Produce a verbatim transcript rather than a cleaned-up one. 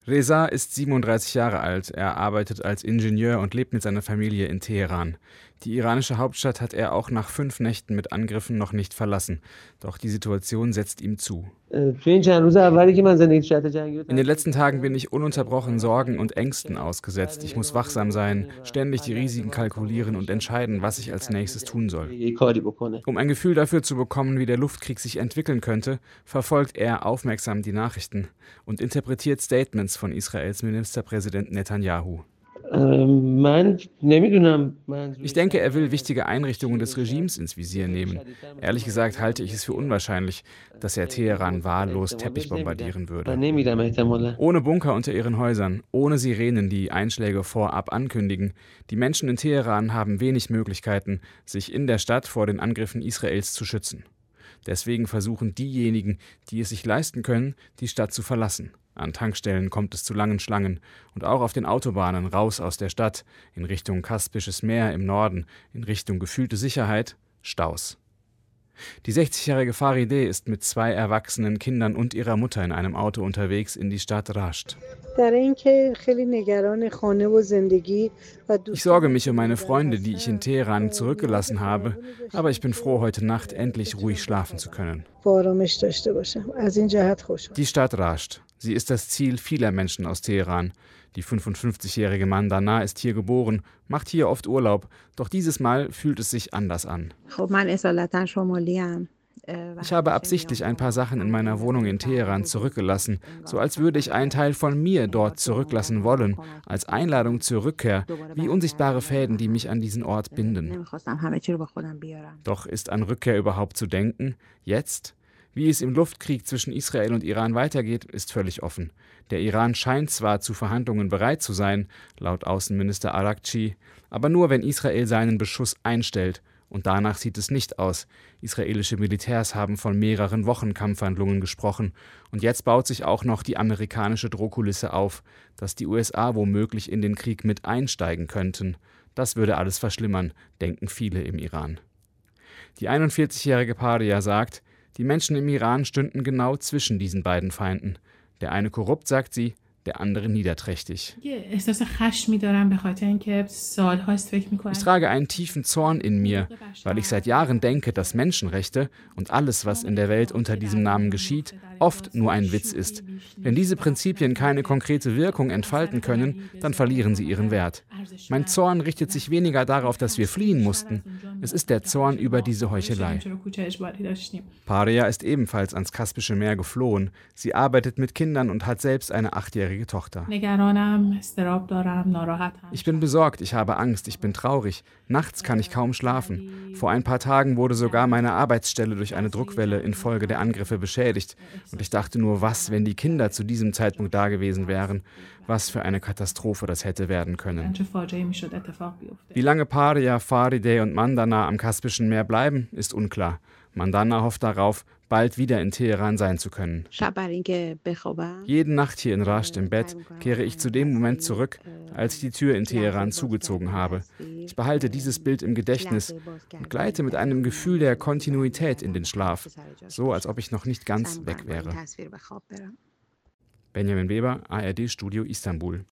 Reza ist siebenunddreißig Jahre alt, er arbeitet als Ingenieur und lebt mit seiner Familie in Teheran. Die iranische Hauptstadt hat er auch nach fünf Nächten mit Angriffen noch nicht verlassen. Doch die Situation setzt ihm zu. In den letzten Tagen bin ich ununterbrochen Sorgen und Ängsten ausgesetzt. Ich muss wachsam sein, ständig die Risiken kalkulieren und entscheiden, was ich als nächstes tun soll. Um ein Gefühl dafür zu bekommen, wie der Luftkrieg sich entwickeln könnte, verfolgt er aufmerksam die Nachrichten und interpretiert Statements von Israels Ministerpräsident Netanyahu. Ich denke, er will wichtige Einrichtungen des Regimes ins Visier nehmen. Ehrlich gesagt halte ich es für unwahrscheinlich, dass er Teheran wahllos Teppich bombardieren würde. Ohne Bunker unter ihren Häusern, ohne Sirenen, die Einschläge vorab ankündigen. Die Menschen in Teheran haben wenig Möglichkeiten, sich in der Stadt vor den Angriffen Israels zu schützen. Deswegen versuchen diejenigen, die es sich leisten können, die Stadt zu verlassen. An Tankstellen kommt es zu langen Schlangen und auch auf den Autobahnen raus aus der Stadt, in Richtung Kaspisches Meer im Norden, in Richtung gefühlte Sicherheit, Staus. Die sechzigjährige Farideh ist mit zwei erwachsenen Kindern und ihrer Mutter in einem Auto unterwegs in die Stadt Rasht. Ich sorge mich um meine Freunde, die ich in Teheran zurückgelassen habe, aber ich bin froh, heute Nacht endlich ruhig schlafen zu können. Die Stadt Rasht. Sie ist das Ziel vieler Menschen aus Teheran. Die fünfundfünfzigjährige Mandana ist hier geboren, macht hier oft Urlaub, doch dieses Mal fühlt es sich anders an. Ich habe absichtlich ein paar Sachen in meiner Wohnung in Teheran zurückgelassen, so als würde ich einen Teil von mir dort zurücklassen wollen, als Einladung zur Rückkehr, wie unsichtbare Fäden, die mich an diesen Ort binden. Doch ist an Rückkehr überhaupt zu denken? Jetzt? Wie es im Luftkrieg zwischen Israel und Iran weitergeht, ist völlig offen. Der Iran scheint zwar zu Verhandlungen bereit zu sein, laut Außenminister Araghchi, aber nur, wenn Israel seinen Beschuss einstellt. Und danach sieht es nicht aus. Israelische Militärs haben von mehreren Wochen Kampfhandlungen gesprochen. Und jetzt baut sich auch noch die amerikanische Drohkulisse auf, dass die U S A womöglich in den Krieg mit einsteigen könnten. Das würde alles verschlimmern, denken viele im Iran. Die einundvierzigjährige Paria sagt, die Menschen im Iran stünden genau zwischen diesen beiden Feinden. Der eine korrupt, sagt sie, der andere niederträchtig. Ich trage einen tiefen Zorn in mir, weil ich seit Jahren denke, dass Menschenrechte und alles, was in der Welt unter diesem Namen geschieht, oft nur ein Witz ist. Wenn diese Prinzipien keine konkrete Wirkung entfalten können, dann verlieren sie ihren Wert. Mein Zorn richtet sich weniger darauf, dass wir fliehen mussten. Es ist der Zorn über diese Heuchelei. Paria ist ebenfalls ans Kaspische Meer geflohen. Sie arbeitet mit Kindern und hat selbst eine achtjährige Tochter. Ich bin besorgt, ich habe Angst, ich bin traurig. Nachts kann ich kaum schlafen. Vor ein paar Tagen wurde sogar meine Arbeitsstelle durch eine Druckwelle infolge der Angriffe beschädigt. Und ich dachte nur, was, wenn die Kinder zu diesem Zeitpunkt da gewesen wären? Was für eine Katastrophe das hätte werden können. Wie lange Paria, Farideh und Mandana am Kaspischen Meer bleiben, ist unklar. Mandana hofft darauf, bald wieder in Teheran sein zu können. Jede Nacht hier in Rasht im Bett kehre ich zu dem Moment zurück, als ich die Tür in Teheran zugezogen habe. Ich behalte dieses Bild im Gedächtnis und gleite mit einem Gefühl der Kontinuität in den Schlaf, so als ob ich noch nicht ganz weg wäre. Benjamin Weber, A R D Studio Istanbul.